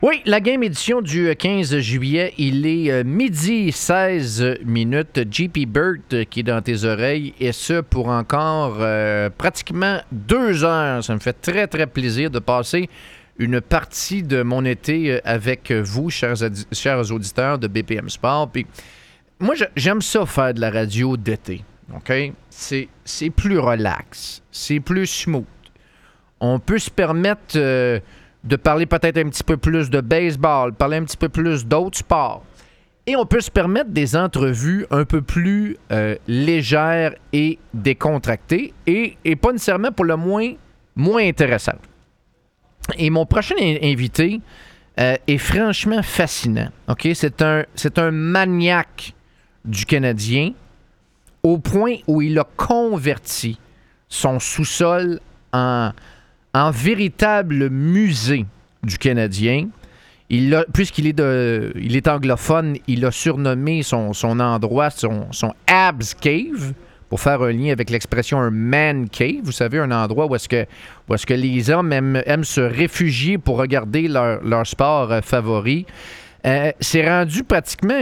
Oui, la game édition du 15 juillet, il est midi 16 minutes. JP Burt qui est dans tes oreilles, et ce pour encore pratiquement 2 heures. Ça me fait très, très plaisir de passer une partie de mon été avec vous, chers auditeurs de BPM Sport. Puis moi, j'aime ça faire de la radio d'été. OK? C'est plus relax, c'est plus smooth. On peut se permettre de parler peut-être un petit peu plus de baseball, parler un petit peu plus d'autres sports. Et on peut se permettre des entrevues un peu plus légères et décontractées et pas nécessairement pour le moins intéressantes. Et mon prochain invité est franchement fascinant. OK? C'est un maniaque du Canadien au point où il a converti son sous-sol en véritable musée du Canadien. Puisqu'il est anglophone, il a surnommé son endroit son Abs Cave, pour faire un lien avec l'expression un man cave. Vous savez, un endroit où est-ce que les hommes aiment se réfugier pour regarder leur sport favori. C'est rendu pratiquement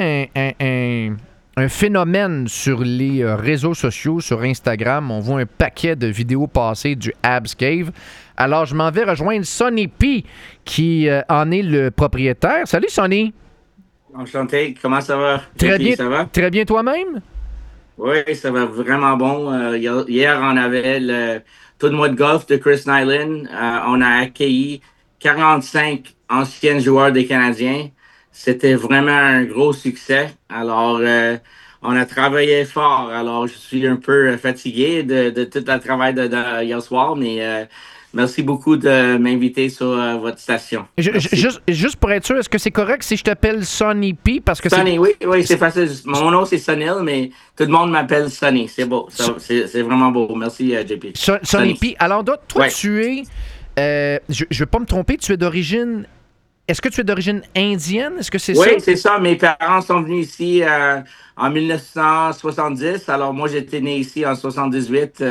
un phénomène sur les réseaux sociaux, sur Instagram. On voit un paquet de vidéos passées du Abs Cave. Alors, je m'en vais rejoindre Sonny P, qui en est le propriétaire. Salut, Sonny. Enchanté. Comment ça va? Très bien. Ça va? Très bien toi-même? Oui, ça va vraiment bon. Hier, on avait le tournoi de golf de Chris Nyland. On a accueilli 45 anciens joueurs des Canadiens. C'était vraiment un gros succès. Alors, on a travaillé fort. Alors, je suis un peu fatigué de tout le travail de hier soir, mais merci beaucoup de m'inviter sur votre station. Juste pour être sûr, est-ce que c'est correct si je t'appelle Sonny P? Parce que Sonny, oui, c'est facile. Mon nom, c'est Sonil, mais tout le monde m'appelle Sonny. C'est beau. C'est vraiment beau. Merci, JP. Sonny P. Alors, toi, ouais. tu es... je ne vais pas me tromper, tu es d'origine... Est-ce que tu es d'origine indienne? Est-ce que c'est ça? Oui, c'est ça. Mes parents sont venus ici en 1970. Alors, moi, j'étais né ici en 78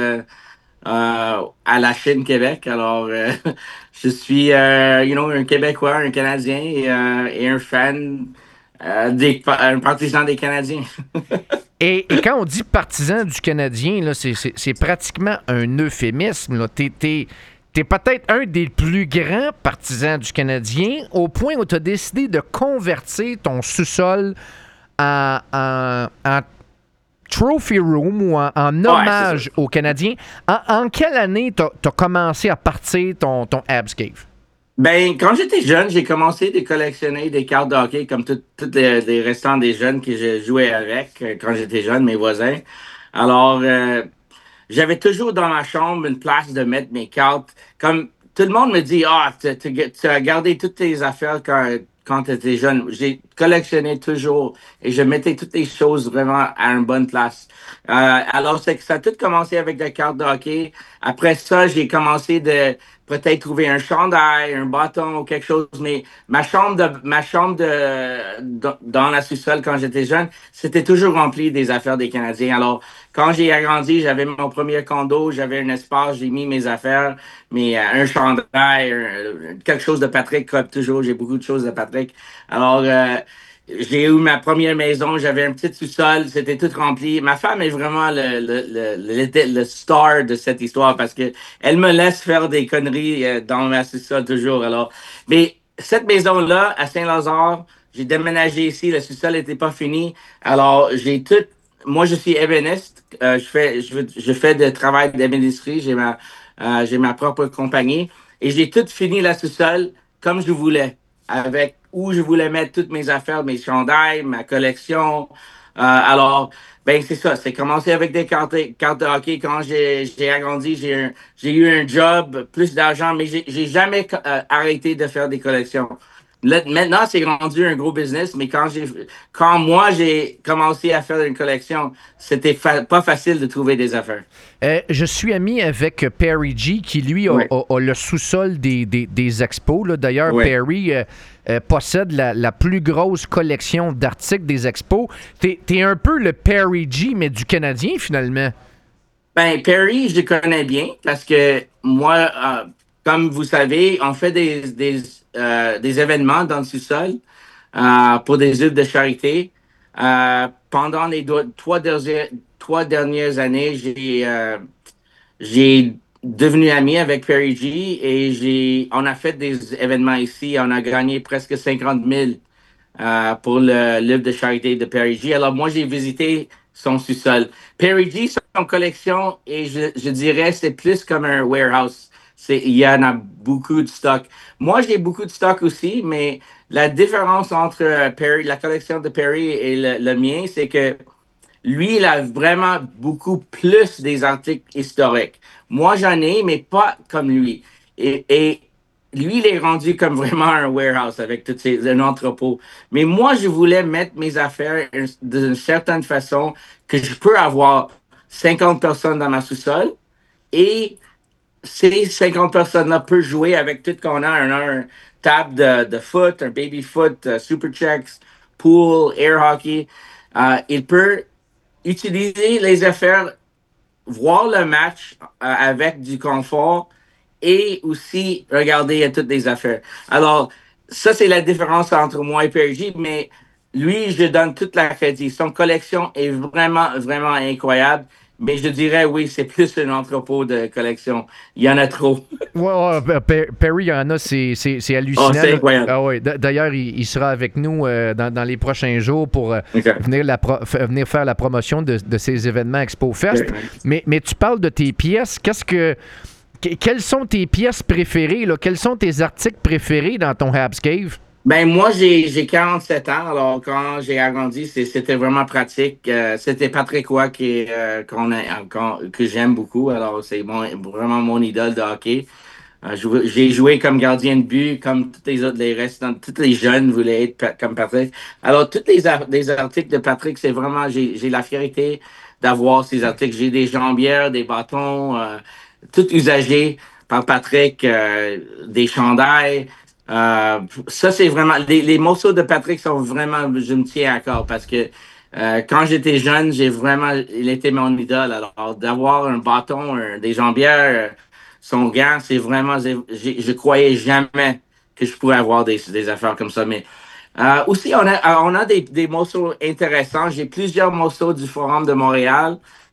à la Chine, Québec. Alors, je suis, un Québécois, un Canadien et un fan, un partisan des Canadiens. Et quand on dit partisan du Canadien, là, c'est pratiquement un euphémisme. T'es peut-être un des plus grands partisans du Canadien, au point où tu as décidé de convertir ton sous-sol en trophy room ou en hommage aux Canadiens. En quelle année tu as commencé à partir ton Abs Cave? Ben, quand j'étais jeune, j'ai commencé de collectionner des cartes de hockey comme tous les restants des jeunes que je jouais avec quand j'étais jeune, mes voisins. Alors, j'avais toujours dans ma chambre une place de mettre mes cartes. Comme tout le monde me dit, tu as gardé toutes tes affaires quand tu étais jeune. J'ai collectionné toujours et je mettais toutes les choses vraiment à une bonne place. Alors, c'est que ça a tout commencé avec des cartes de hockey. Après ça, j'ai commencé de peut-être trouver un chandail, un bâton ou quelque chose. Mais dans la sous-sol quand j'étais jeune, c'était toujours rempli des affaires des Canadiens. Alors, quand j'ai agrandi, j'avais mon premier condo, j'avais un espace, j'ai mis mes affaires, mais un chandail, quelque chose de Patrick, comme toujours, j'ai beaucoup de choses de Patrick. Alors, j'ai eu ma première maison, j'avais un petit sous-sol, c'était tout rempli. Ma femme est vraiment le star de cette histoire parce que elle me laisse faire des conneries dans ma sous-sol toujours. Alors, mais cette maison-là, à Saint-Lazare, j'ai déménagé ici, le sous-sol n'était pas fini. Alors, moi, je suis ébéniste. Je fais du travail d'ébénisterie. J'ai ma propre compagnie. Et j'ai tout fini la sous-sol comme je voulais, avec où je voulais mettre toutes mes affaires, mes chandails, ma collection. Alors, ben c'est ça. C'est commencé avec des cartes de hockey. Quand j'ai agrandi, j'ai eu un job, plus d'argent, mais j'ai jamais arrêté de faire des collections. Maintenant, c'est rendu un gros business, mais quand moi j'ai commencé à faire une collection, c'était pas facile de trouver des affaires. Je suis ami avec Perry G, qui lui a le sous-sol des expos. Là. D'ailleurs, Perry possède la plus grosse collection d'articles des expos. T'es un peu le Perry G, mais du Canadien, finalement. Ben, Perry, je le connais bien parce que moi, comme vous savez, on fait des événements dans le sous-sol pour des œuvres de charité. Pendant les trois dernières années, j'ai devenu ami avec Perry G et on a fait des événements ici. On a gagné presque 50 000 pour le livre de charité de Perry G. Alors, moi, j'ai visité son sous-sol. Perry G, son collection, et je dirais, c'est plus comme un warehouse. Il y en a beaucoup de stock. Moi, j'ai beaucoup de stock aussi, mais la différence entre Perry, la collection de Perry et le mien, c'est que lui, il a vraiment beaucoup plus des articles historiques. Moi, j'en ai, mais pas comme lui. Et lui, il est rendu comme vraiment un warehouse avec un entrepôt. Mais moi, je voulais mettre mes affaires d'une certaine façon que je peux avoir 50 personnes dans ma sous-sol et ces 50 personnes-là peuvent jouer avec tout qu'on a. On a un table de foot, un baby foot, super checks, pool, air hockey. Il peut utiliser les affaires, voir le match avec du confort et aussi regarder toutes les affaires. Alors, ça, c'est la différence entre moi et PRG, mais lui, je donne toute la crédit. Son collection est vraiment, vraiment incroyable. Mais je dirais, oui, c'est plus un entrepôt de collection. Il y en a trop. Perry, il y en a, c'est Oh, hallucinant. c'est incroyable. Ah, ouais. D'ailleurs, il sera avec nous dans les prochains jours pour Okay. venir faire la promotion de ces événements Expo Fest. Okay. Mais tu parles de tes pièces. Quelles sont tes pièces préférées? Là? Quels sont tes articles préférés dans ton Habs Cave? Ben moi, j'ai 47 ans, alors quand j'ai agrandi, c'était vraiment pratique. C'était Patrick Roy que j'aime beaucoup, alors c'est vraiment mon idole de hockey. J'ai joué comme gardien de but, comme tous les autres, les restants, tous les jeunes voulaient être comme Patrick. Alors, les articles de Patrick, c'est vraiment, j'ai la fierté d'avoir ces articles. J'ai des jambières, des bâtons, tout usagés par Patrick, des chandails. Ça, c'est vraiment, les morceaux de Patrick sont vraiment, je me tiens à cœur parce que quand j'étais jeune, il était mon idole. Alors, d'avoir un bâton, des jambières, son gant, c'est vraiment, je croyais jamais que je pourrais avoir des affaires comme ça. Mais aussi, on a des morceaux intéressants. J'ai plusieurs morceaux du Forum de Montréal.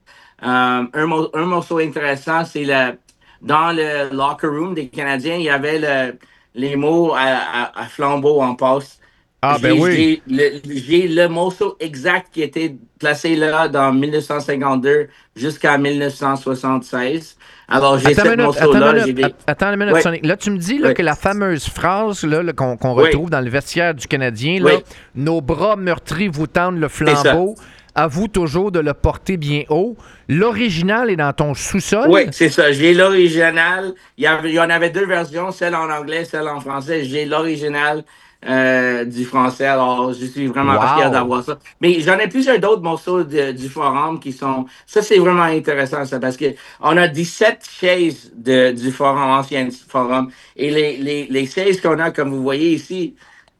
Un morceau intéressant, c'est dans le locker room des Canadiens, il y avait les mots à flambeau en passe. Ah, ben oui. J'ai le morceau exact qui était placé là dans 1952 jusqu'à 1976. Alors, j'ai ce morceau-là. Attends une minute, Oui, Sonic. Là, tu me dis là, oui, que la fameuse phrase là, qu'on oui, retrouve dans le vestiaire du Canadien, là, oui, nos bras meurtris vous tendent le c'est ça. flambeau, à vous toujours de le porter bien haut. L'original est dans ton Oui, sous-sol? c'est ça. J'ai l'original. Il y en avait deux versions, celle en anglais, celle en français. J'ai l'original du français. Alors, je suis vraiment fier Wow! d'avoir ça. Mais j'en ai plusieurs d'autres morceaux du forum qui sont... Ça, c'est vraiment intéressant, ça, parce que on a 17 chaises du forum, ancien forum. Et les chaises qu'on a, comme vous voyez ici,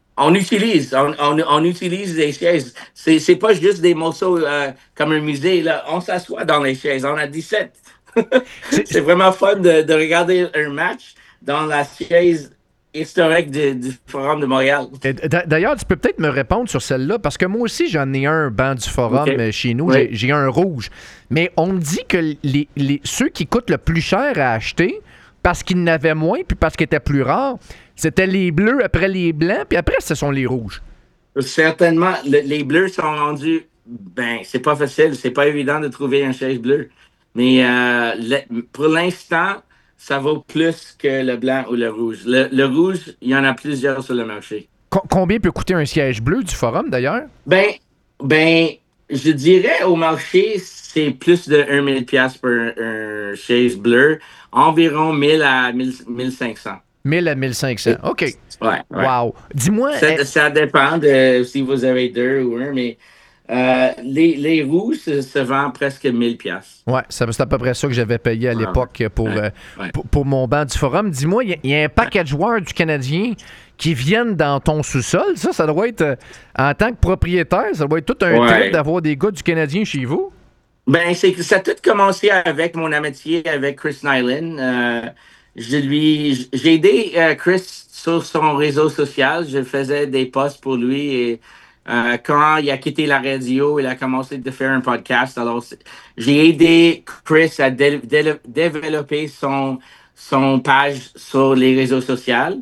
on utilise les chaises. C'est pas juste des morceaux comme un musée. Là. On s'assoit dans les chaises. On a 17. C'est vraiment fun de regarder un match dans la chaise historique du Forum de Montréal. D'ailleurs, tu peux peut-être me répondre sur celle-là, parce que moi aussi, j'en ai un banc du forum OK. chez nous. Oui. J'ai un rouge. Mais on me dit que ceux qui coûtent le plus cher à acheter, parce qu'ils n'avaient moins, puis parce qu'ils étaient plus rares, c'était les bleus, après les blancs, puis après, ce sont les rouges. Certainement, les bleus sont rendus. Ben, c'est pas facile. C'est pas évident de trouver un chaise bleu. Mais pour l'instant, ça vaut plus que le blanc ou le rouge. Le rouge, il y en a plusieurs sur le marché. Combien peut coûter un siège bleu du forum, d'ailleurs? Ben, ben, je dirais au marché, c'est plus de 1 000 $ pour un chaise bleu, environ 1000 à 1500. 1000 à 1500. OK. Ouais, ouais. Wow. Dis-moi, Ça dépend de si vous avez deux ou un, mais les rouges se vendent presque 1000 $. ouais, c'est à peu près ça que j'avais payé à Ouais, l'époque ouais, ouais. pour mon banc du forum. Dis-moi, il y a un paquet de joueurs du Canadien qui viennent dans ton sous-sol. Ça doit être, en tant que propriétaire, ça doit être tout un Ouais. trip d'avoir des gars du Canadien chez vous. Ben, c'est que ça a tout commencé avec mon amitié avec Chris Nyland. j'ai aidé Chris sur son réseau social. Je faisais des posts pour lui et quand il a quitté la radio, il a commencé de faire un podcast. Alors, j'ai aidé Chris à développer son page sur les réseaux sociaux.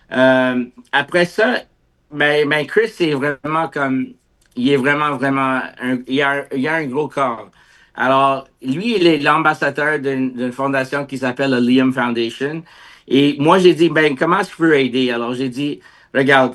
Après ça, Chris est vraiment il est vraiment, vraiment, il a un gros corps. Alors, lui, il est l'ambassadeur d'une fondation qui s'appelle la Liam Foundation. Et moi, j'ai dit, ben, comment je peux aider? Alors, j'ai dit, regarde,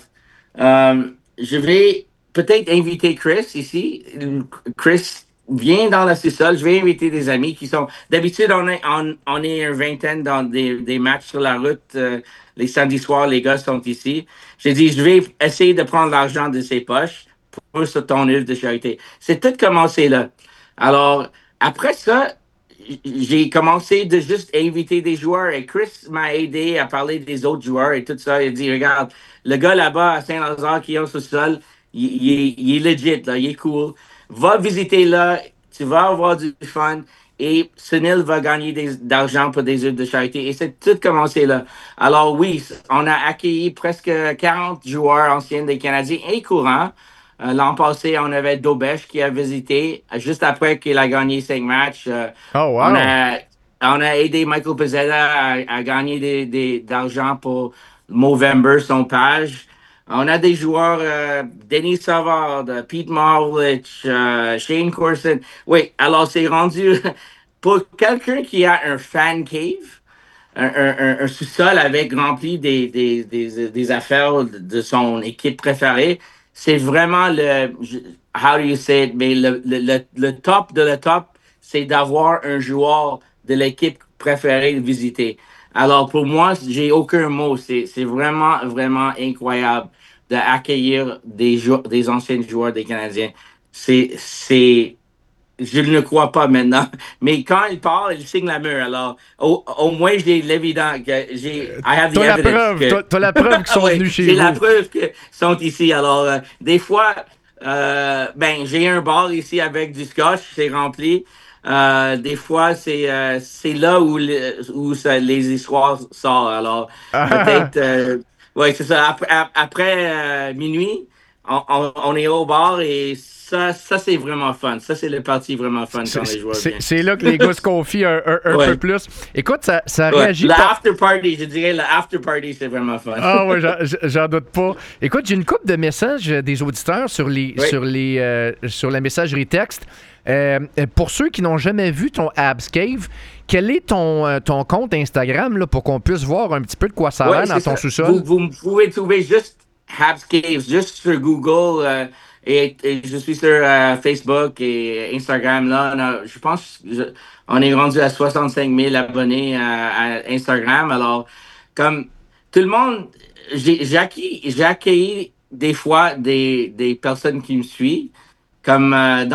je vais peut-être inviter Chris ici. Chris vient dans la sous-sol. Je vais inviter des amis qui sont. D'habitude, on est une vingtaine dans des matchs sur la route. Les samedis soirs, les gars sont ici. J'ai dit, je vais essayer de prendre l'argent de ses poches pour sur ton œuvre de charité. C'est tout commencé là. Alors, après ça, j'ai commencé de juste inviter des joueurs et Chris m'a aidé à parler des autres joueurs et tout ça. Il a dit, regarde, le gars là-bas à Saint-Lazare qui est au sous-sol, il est legit, là, il est cool. Va visiter là, tu vas avoir du fun et Sunil va gagner d'argent pour des œuvres de charité. Et c'est tout commencé là. Alors oui, on a accueilli presque 40 joueurs anciens des Canadiens et courants. L'an passé, on avait Dobesh qui a visité juste après qu'il a gagné 5 matchs. Oh, On wow. a, on a aidé Michael Pezzetta à gagner d'argent pour Movember, son page. On a des joueurs, Denis Savard, Pete Maravlich, Shane Corson. Oui, alors c'est rendu pour quelqu'un qui a un fan cave, un sous-sol avec rempli des affaires de son équipe préférée. C'est vraiment how do you say it, mais le top de le top, c'est d'avoir un joueur de l'équipe préférée de visiter. Alors pour moi, j'ai aucun mot. C'est vraiment, vraiment incroyable d'accueillir des anciens joueurs des Canadiens. C'est je ne le crois pas maintenant. Mais quand il parle, il signe la mur. Alors, au moins, j'ai l'évident que I have the T'as la evidence preuve. que. T'as la preuve qu'ils sont Oui, venus chez j'ai la vous. preuve qu'ils sont ici. Alors, des fois, ben, j'ai un bar ici avec du scotch, c'est rempli. Des fois, c'est là les histoires sortent. Alors, peut-être, ouais, c'est ça. Après minuit, on est au bar et ça c'est vraiment fun. Ça, c'est le parti vraiment fun quand les joueurs viennent. C'est là que les gars se confient un peu Ouais, plus. Écoute, ça ouais. réagit. Le after party, je dirais, le after party, c'est vraiment fun. Ah ouais, j'en doute pas. Écoute, j'ai une couple de messages des auditeurs Oui, sur la messagerie texte. Pour ceux qui n'ont jamais vu ton Abs Cave, quel est ton compte Instagram là, pour qu'on puisse voir un petit peu de quoi ça a ouais, l'air dans c'est ton ça. sous-sol? Vous pouvez trouver juste Habs Caves, juste sur Google. Et je suis sur Facebook et Instagram. Là, je pense on est rendu à 65 000 abonnés à Instagram. Alors, comme tout le monde, j'ai accueilli des fois des personnes qui me suivent. Comme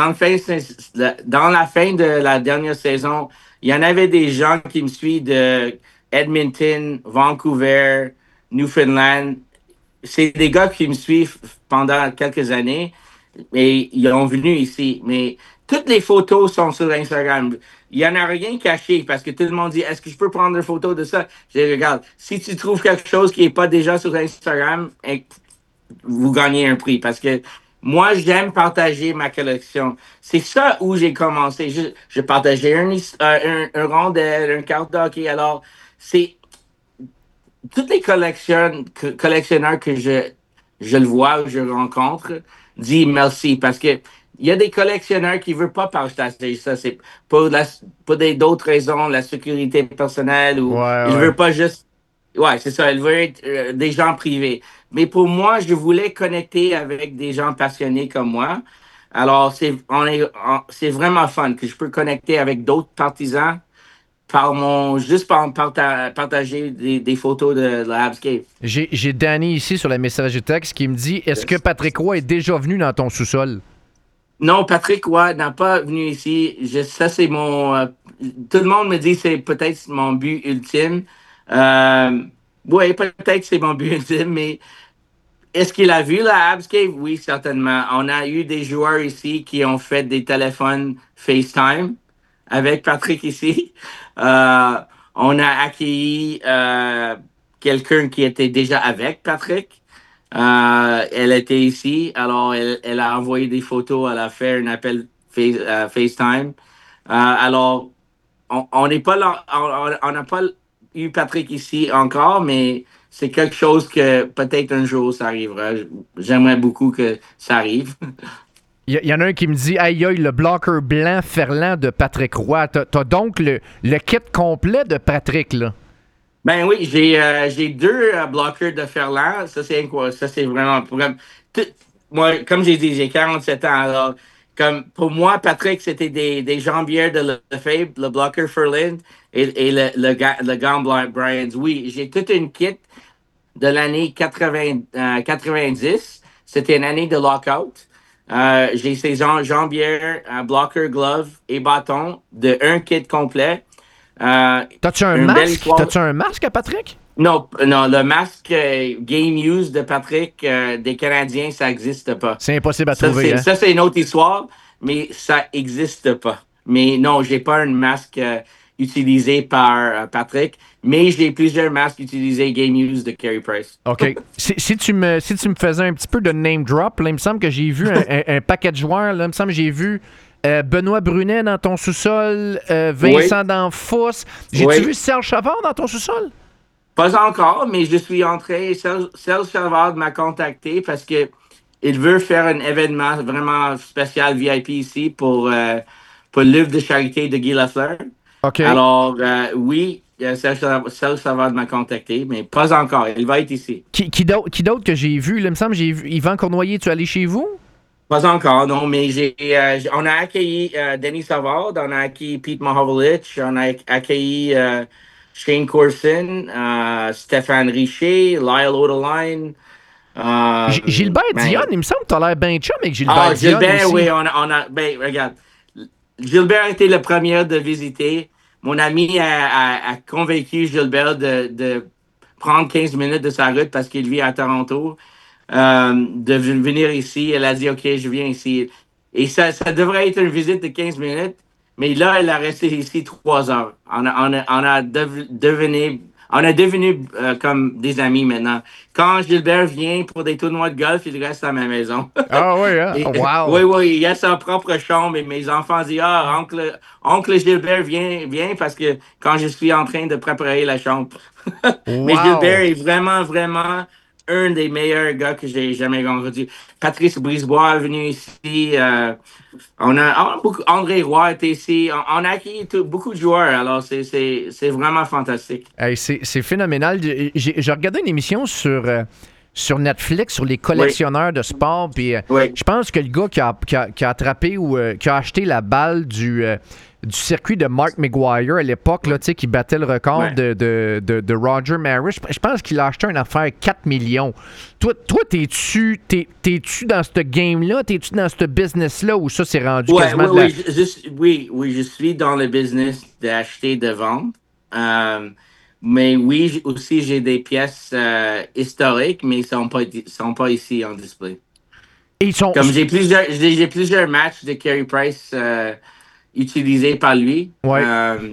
dans la fin de la dernière saison, il y en avait des gens qui me suivent de Edmonton, Vancouver, Newfoundland. C'est des gars qui me suivent pendant quelques années et ils ont venu ici. Mais toutes les photos sont sur Instagram. Il n'y en a rien caché parce que tout le monde dit, est-ce que je peux prendre une photo de ça? Je dis, regarde, si tu trouves quelque chose qui n'est pas déjà sur Instagram, vous gagnez un prix parce que moi, j'aime partager ma collection. C'est ça où j'ai commencé. Je partageais un rondel, un carte d'hockey. Alors, c'est tous les collectionneurs que je le vois, je rencontre, disent merci parce que il y a des collectionneurs qui ne veulent pas partager ça. C'est pour d'autres raisons, la sécurité personnelle Ouais, ou ils ne ouais. veulent pas juste. Ouais, c'est ça. Ils veulent être des gens privés. Mais pour moi, je voulais connecter avec des gens passionnés comme moi. Alors, c'est vraiment fun que je peux connecter avec d'autres partisans juste partager des photos de la Habscape. J'ai Danny ici sur la messagerie texte qui me dit est-ce que Yes. Patrick Roy est déjà venu dans ton sous-sol? Non, Patrick Roy n'a pas venu ici. Ça, c'est tout le monde me dit que c'est peut-être mon but ultime. Euh, oui, peut-être c'est mon but ultime, mais est-ce qu'il a vu la Habscape? Oui, certainement. On a eu des joueurs ici qui ont fait des téléphones FaceTime avec Patrick ici. Euh, on a accueilli quelqu'un qui était déjà avec Patrick. Elle était ici, alors elle a envoyé des photos, elle a fait un appel FaceTime. Alors, on n'est pas là, on n'a pas eu Patrick ici encore, mais c'est quelque chose que peut-être un jour ça arrivera. J'aimerais beaucoup que ça arrive. Il y en a un qui me dit aïe aïe, le bloqueur blanc Ferland de Patrick Roy. T'as donc le kit complet de Patrick, là. Ben oui, j'ai deux bloqueurs de Ferland. Ça, c'est quoi? Ça, c'est vraiment. Tout- moi, comme j'ai dit, j'ai 47 ans. Alors, comme pour moi, Patrick, c'était des jambières de Lefebvre, le bloqueur Ferland et le gant Bryans. Oui, j'ai toute une kit de l'année 90. C'était une année de lockout. J'ai ces jambières, blocker, glove et bâton de un kit complet. Euh, T'as-tu un une belle masque? histoire. T'as-tu un masque à Patrick? Non, non, le masque Game Use de Patrick des Canadiens, ça n'existe pas. C'est impossible à trouver, hein? Ça, c'est une autre histoire, mais ça n'existe pas. Mais non, j'ai pas un masque utilisé par Patrick, mais j'ai plusieurs masques utilisés Game Use de Carey Price. OK. Si tu me faisais un petit peu de name drop, là, il me semble que j'ai vu un paquet de joueurs. Là, il me semble que j'ai vu Benoît Brunet dans ton sous-sol, Oui, Vincent Danfous. J'ai-tu oui. vu Serge Chavard dans ton sous-sol? Pas encore, mais je suis entré. Serge Savard m'a contacté parce que il veut faire un événement vraiment spécial VIP ici pour le livre de charité de Guy Lafleur. OK. Alors, oui, Serge Savard m'a contacté, mais pas encore. Il va être ici. Qui d'autre que j'ai vu? Là, il me semble que j'ai vu Yvan Cournoyer. Tu es allé chez vous? Pas encore, non, mais on a accueilli Denis Savard, on a accueilli Pete Mahovlich, on a accueilli Shane Corson, Stéphane Richer, Lyle Odeline. Gilbert Dion, Ben, il me semble que tu as l'air bien chum avec Gilbert Dion Gilbert, aussi. oui, ben, regarde, Gilbert était le premier de visiter. Mon ami a convaincu Gilbert de prendre 15 minutes de sa route parce qu'il vit à Toronto, de venir ici. Elle a dit, OK, je viens ici. Et ça devrait être une visite de 15 minutes, mais là, elle a resté ici 3 heures. On a devenu comme des amis maintenant. Quand Gilbert vient pour des tournois de golf, il reste à ma maison. Ah oui, hein? Oui, Wow! oui, il a sa propre chambre et mes enfants disent, ah, oncle Gilbert vient parce que quand je suis en train de préparer la chambre. Mais Gilbert Wow! est vraiment, vraiment un des meilleurs gars que j'ai jamais rencontré. Patrice Brisebois est venu ici. André Roy était ici. On a acquis beaucoup de joueurs. Alors, c'est vraiment fantastique. Hey, c'est phénoménal. J'ai regardé une émission sur Netflix sur les Oui, collectionneurs de sport. Puis oui, je pense que le gars qui a attrapé ou qui a acheté la balle du circuit de Mark McGuire à l'époque, là, tu sais, qui battait le record ouais. de Roger Maris, je pense qu'il a acheté une affaire 4 millions. Toi t'es-tu dans ce game-là? T'es-tu dans ce business-là où ça s'est rendu Ouais, quasiment oui, de la. oui, je suis dans le business d'acheter, de vendre. Euh, mais oui, aussi, j'ai des pièces historiques, mais sont pas ici en display. Et ils sont. Comme j'ai plusieurs matchs de Carey Price utilisés par lui. Ouais.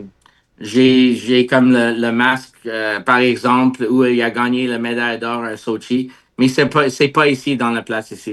J'ai comme le masque, par exemple, où il a gagné la médaille d'or à Sochi, mais c'est pas ici dans la place ici.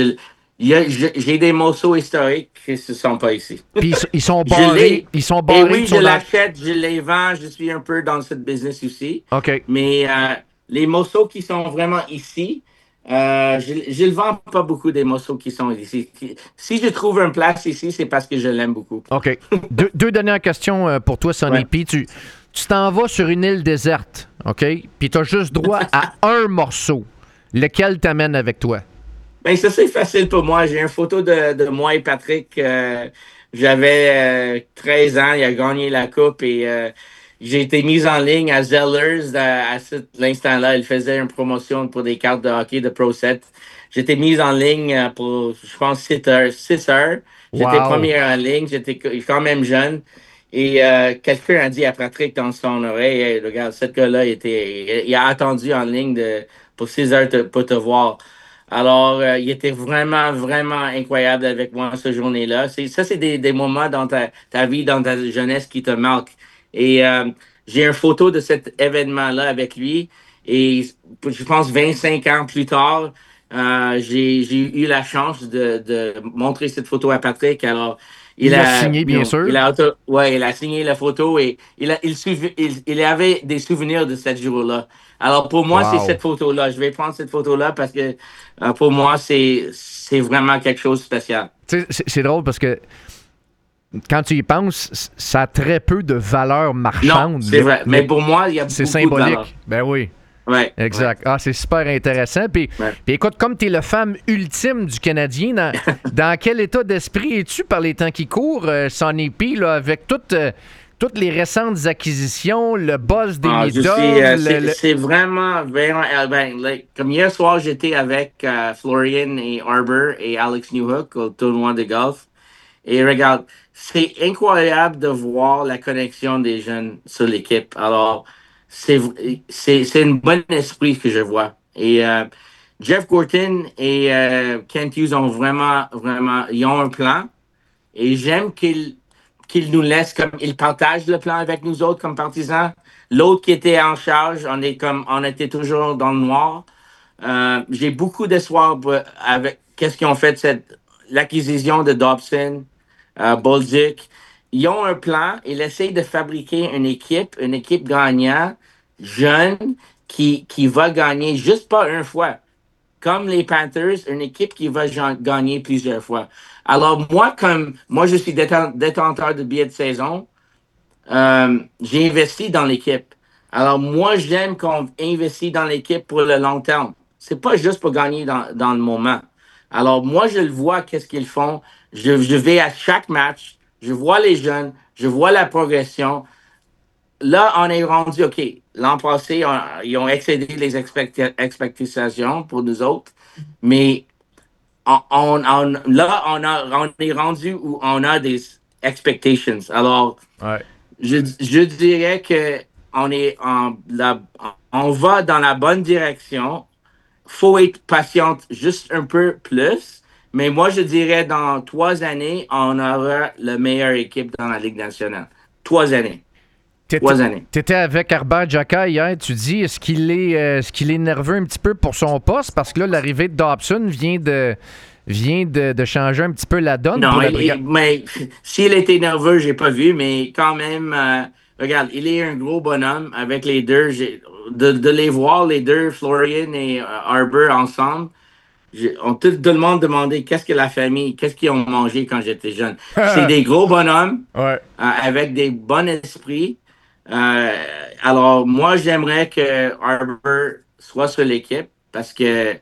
J'ai des morceaux historiques qui ne sont pas ici. Puis ils sont Je barrés. l'ai. Ils sont Et barrés, oui, puis ils je sont dans. l'achète, je les vends, je suis un peu dans cette business aussi. OK. Mais les morceaux qui sont vraiment ici, je ne vends pas beaucoup des morceaux qui sont ici. Si je trouve une place ici, c'est parce que je l'aime beaucoup. OK. Deux dernières questions pour toi, Sonny Ouais. P. Tu t'en vas sur une île déserte, OK? Puis tu as juste droit à un morceau. Lequel t'amène avec toi? Ben, ça, c'est facile pour moi. J'ai une photo de moi et Patrick. J'avais 13 ans, il a gagné la coupe et j'ai été mise en ligne à Zellers à cet instant-là. Il faisait une promotion pour des cartes de hockey de Pro Set. J'étais mise en ligne pour, je pense, 6 heures. 6 heures. J'étais Wow! première en ligne. J'étais quand même jeune. Et quelqu'un a dit à Patrick dans son oreille, hey, regarde, cet gars-là, il a attendu en ligne pour 6 heures pour te voir. Alors, il était vraiment, vraiment incroyable avec moi ce journée-là. Ça, c'est des moments dans ta vie, dans ta jeunesse qui te marquent. Et j'ai une photo de cet événement-là avec lui. Et je pense 25 ans plus tard, j'ai eu la chance de montrer cette photo à Patrick. Alors, Il l'a signé, bien sûr. ouais, il a signé la photo et il avait des souvenirs de cette jour-là. Alors, pour moi, c'est Wow. cette photo-là. Je vais prendre cette photo-là parce que pour moi, c'est vraiment quelque chose de spécial. Tu sais, c'est drôle parce que quand tu y penses, ça a très peu de valeur Non, marchande, c'est vrai. Mais pour moi, il y a c'est beaucoup de valeur. symbolique. Ben oui. Ouais, ouais, Exact. Ah, c'est super intéressant. ouais. Puis écoute, comme tu es le fan ultime du Canadien, dans quel état d'esprit es-tu par les temps qui courent, Sonny P, là, avec toutes les récentes acquisitions, le buzz des Ah, médias? c'est vraiment, vraiment, ben, comme hier soir, j'étais avec Florian et Arbor et Alex Newhook au tournoi de golf. Et regarde, c'est incroyable de voir la connexion des jeunes sur l'équipe. Alors, c'est, c'est une bonne esprit que je vois. Et Jeff Gorton et Kent Hughes ont vraiment, vraiment, ils ont un plan. Et j'aime qu'ils nous laissent comme, ils partagent le plan avec nous autres comme partisans. L'autre qui était en charge, on était toujours dans le noir. J'ai beaucoup d'espoir avec qu'est-ce qu'ils ont fait l'acquisition de Dobson, Bolduc. Ils ont un plan. Ils essayent de fabriquer une équipe gagnante, jeune, qui va gagner juste pas une fois comme les Panthers, une équipe qui va gagner plusieurs fois. Alors, moi, je suis détenteur de billets de saison, j'ai investi dans l'équipe. Alors, moi, j'aime qu'on investit dans l'équipe pour le long terme. C'est pas juste pour gagner dans le moment. Alors, moi, je le vois, qu'est-ce qu'ils font. Je vais à chaque match, je vois les jeunes, je vois la progression. Là, on est rendu, OK, l'an passé, ils ont excédé les expectations pour nous autres, mais là, on est rendu où on a des expectations. Alors, Ouais. je dirais que on va dans la bonne direction. Faut être patiente juste un peu plus. Mais moi, je dirais dans 3 années, on aura la meilleure équipe dans la Ligue nationale. 3 années. T'étais 3 années. t'étais avec Herbert Jacka hier, tu dis, est-ce qu'il est nerveux un petit peu pour son poste? Parce que là, l'arrivée de Dobson vient de changer un petit peu la donne Non, pour la brigade. mais s'il était nerveux, j'ai pas vu, mais quand même, regarde, il est un gros bonhomme avec les deux. De les voir, les deux, Florian et Arbor, ensemble, tout le monde demandait qu'est-ce que la famille, qu'est-ce qu'ils ont mangé quand j'étais jeune. C'est des gros bonhommes Ouais. avec des bons esprits. Euh, alors, moi, j'aimerais que Arbor soit sur l'équipe parce que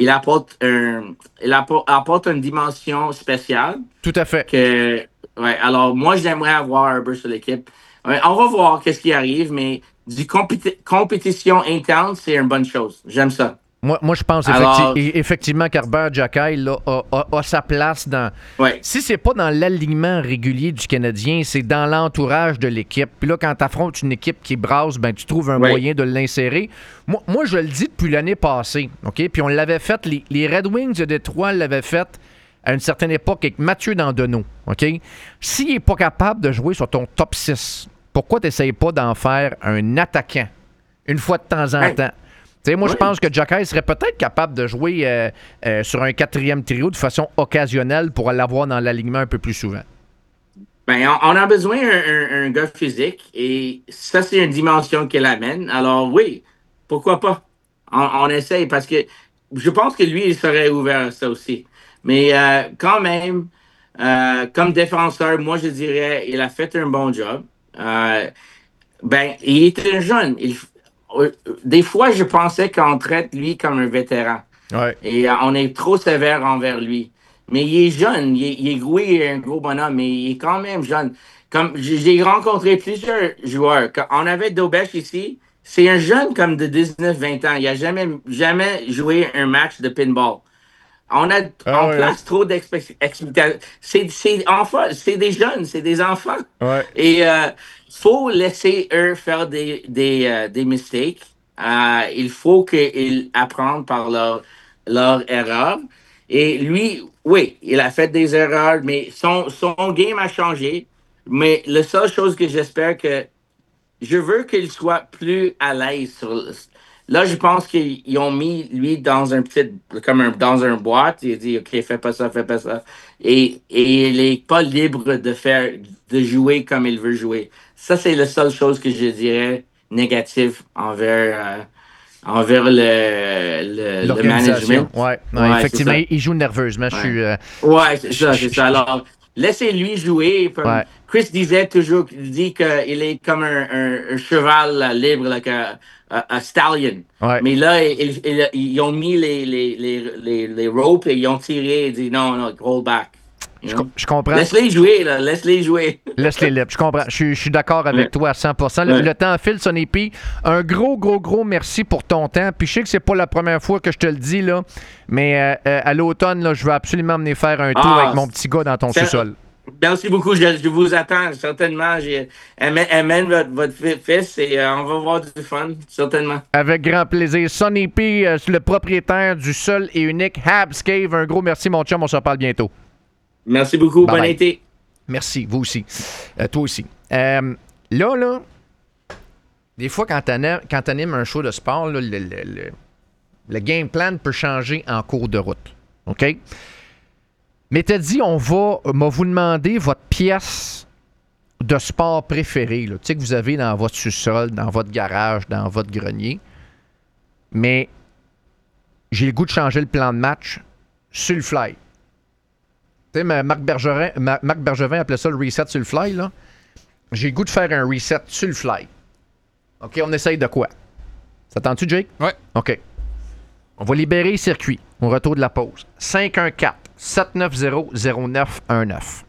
il apporte une dimension spéciale Tout à fait. que, ouais, alors moi, j'aimerais avoir Arbor sur l'équipe. Ouais, on va voir qu'est-ce qui arrive, mais compétition interne, c'est une bonne chose. J'aime ça. Moi, je pense Alors, effectivement qu'Herbert Jacquet là, a sa place dans. ouais, Si c'est pas dans l'alignement régulier du Canadien, c'est dans l'entourage de l'équipe. Puis là, quand tu affrontes une équipe qui brasse, ben tu trouves un ouais, moyen de l'insérer. Moi, je le dis depuis l'année passée, OK? Puis on l'avait fait, les Red Wings de Détroit l'avaient fait à une certaine époque avec Mathieu Dandonneau, OK? S'il n'est pas capable de jouer sur ton top 6, pourquoi tu n'essayes pas d'en faire un attaquant une fois de temps en ouais, temps? Tu sais, moi, je ouais. pense que Jacquet serait peut-être capable de jouer sur un quatrième trio de façon occasionnelle pour l'avoir dans l'alignement un peu plus souvent. Ben, on a besoin d'un gars physique et ça, c'est une dimension qu'elle amène. Alors oui, pourquoi pas? On essaye parce que je pense que lui, il serait ouvert à ça aussi. Mais quand même, comme défenseur, moi, je dirais, il a fait un bon job. Euh, ben, il était jeune. Des fois, je pensais qu'on traite lui comme un vétéran. Ouais. Et on est trop sévère envers lui. Mais il est jeune, il est gros, il est un gros bonhomme, mais il est quand même jeune. Comme j'ai rencontré plusieurs joueurs. Quand on avait Dobesh ici, c'est un jeune comme de 19-20 ans. Il n'a jamais joué un match de pinball. On a Ah en ouais, ouais. place trop d'explications. C'est des jeunes, c'est des enfants. Ouais. Et faut laisser eux faire des mistakes. Il faut qu'ils apprennent par leur erreur. Et lui, oui, il a fait des erreurs, mais son game a changé. Mais la seule chose que j'espère que je veux qu'il soit plus à l'aise Là, je pense qu'ils ont mis lui dans dans un boîte. Il a dit, OK, fais pas ça, fais pas ça. Et il est pas libre de jouer comme il veut jouer. Ça, c'est la seule chose que je dirais négative envers le L'organisation, management. ouais, Ouais, c'est effectivement, ça. il joue nerveusement. Ouais. Ouais, c'est ça, c'est ça. Je- Alors, laissez-lui jouer. Comme ouais, Chris disait toujours, il dit qu'il est comme un cheval libre, like a stallion. ouais. Mais là, ils ont mis les ropes et ils ont tiré et dit non, non, roll back. You know? Je comprends. Laisse-les jouer, là, laisse-les jouer. Laisse-les libres. Je comprends. Je suis d'accord avec Ouais, toi à 100%. ouais. Le temps file, Sonny P. Un gros merci pour ton temps. Puis je sais que c'est pas la première fois que je te le dis, là, mais à l'automne, là, je veux absolument venir faire un tour avec mon petit gars dans ton sous-sol. Merci beaucoup. Je vous attends, certainement. Amène votre fils et on va avoir du fun, certainement. Avec grand plaisir. Sonny P, le propriétaire du seul et unique Habs Cave. Un gros merci, mon chum. On se reparle bientôt. Merci beaucoup. Bye Bon bye. été. Merci, vous aussi. Toi aussi. Là, des fois, quand t'animes un show de sport, là, le game plan peut changer en cours de route. OK? Mais t'as dit, m'a vous demander votre pièce de sport préférée, là, tu sais, que vous avez dans votre sous-sol, dans votre garage, dans votre grenier. Mais j'ai le goût de changer le plan de match sur le fly. Tu sais, Marc Bergevin appelait ça le reset sur le fly, là. J'ai le goût de faire un reset sur le fly. OK, on essaye de quoi? Ça t'entend-tu, Jake? Ouais. OK. On va libérer le circuit au retour de la pause. 514-790-0919.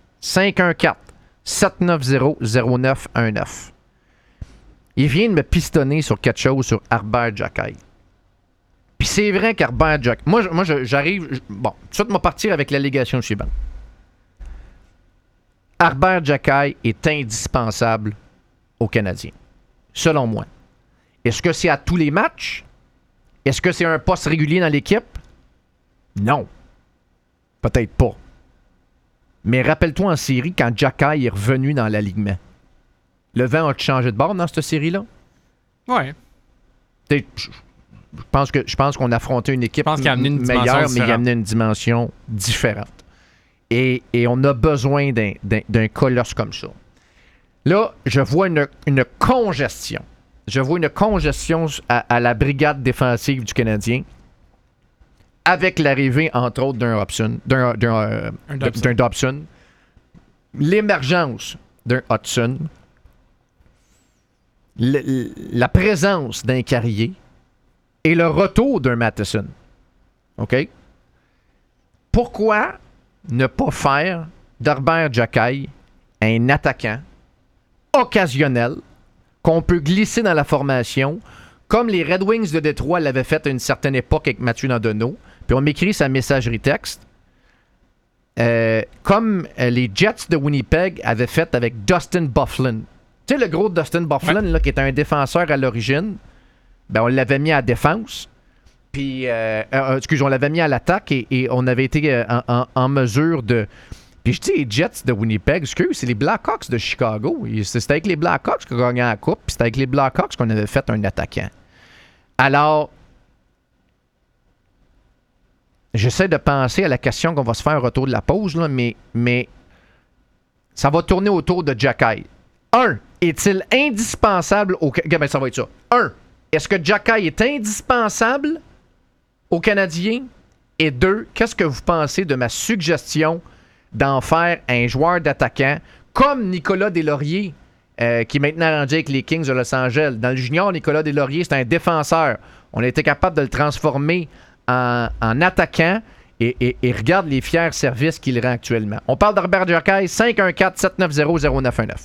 514-790-0919. Il vient de me pistonner sur quelque chose sur Harbert Jacquet. Puis c'est vrai qu'Harbert Jacquet... Moi, j'arrive... Bon, tout de suite, on va partir avec l'allégation suivante. Harbert Jacquet est indispensable aux Canadiens, selon moi. Est-ce que c'est à tous les matchs? Est-ce que c'est un poste régulier dans l'équipe? Non. Peut-être pas. Mais rappelle-toi en série, quand Jacquet est revenu dans l'alignement, le vent a changé de bord dans cette série-là? Ouais. Je pense qu'on affrontait une équipe meilleure, mais il a amené une dimension différente. Et on a besoin d'un colosse comme ça. Là, je vois une congestion. Je vois une congestion à la brigade défensive du Canadien avec l'arrivée, entre autres, d'un Dobson. L'émergence d'un Hudson. La présence d'un Carrier et le retour d'un Matheson. OK? Pourquoi ne pas faire d'Harbert Jacquet un attaquant occasionnel qu'on peut glisser dans la formation, comme les Red Wings de Détroit l'avaient fait à une certaine époque avec Mathieu Nandono, puis on m'écrit sa messagerie texte, comme les Jets de Winnipeg avaient fait avec Dustin Byfuglien. Tu sais, le gros Dustin Byfuglien, là, qui était un défenseur à l'origine, ben on l'avait mis à la défense, puis, on l'avait mis à l'attaque et on avait été en mesure de... Puis je dis les Jets de Winnipeg, c'est les Blackhawks de Chicago. C'était avec les Blackhawks qu'on a gagné la coupe, puis c'était avec les Blackhawks qu'on avait fait un attaquant. Alors, j'essaie de penser à la question qu'on va se faire au retour de la pause, là, mais ça va tourner autour de Jacquet. 1. Est-il indispensable au... Ben, ça va être ça. 1. Est-ce que Jacquet est indispensable aux Canadiens? Et 2. Qu'est-ce que vous pensez de ma suggestion d'en faire un joueur d'attaquant comme Nicolas Deslauriers, qui est maintenant rendu avec les Kings de Los Angeles. Dans le junior, Nicolas Deslauriers, c'est un défenseur. On a été capable de le transformer en attaquant et regarde les fiers services qu'il rend actuellement. On parle d'Harbert Jacquet, 514-790-0919.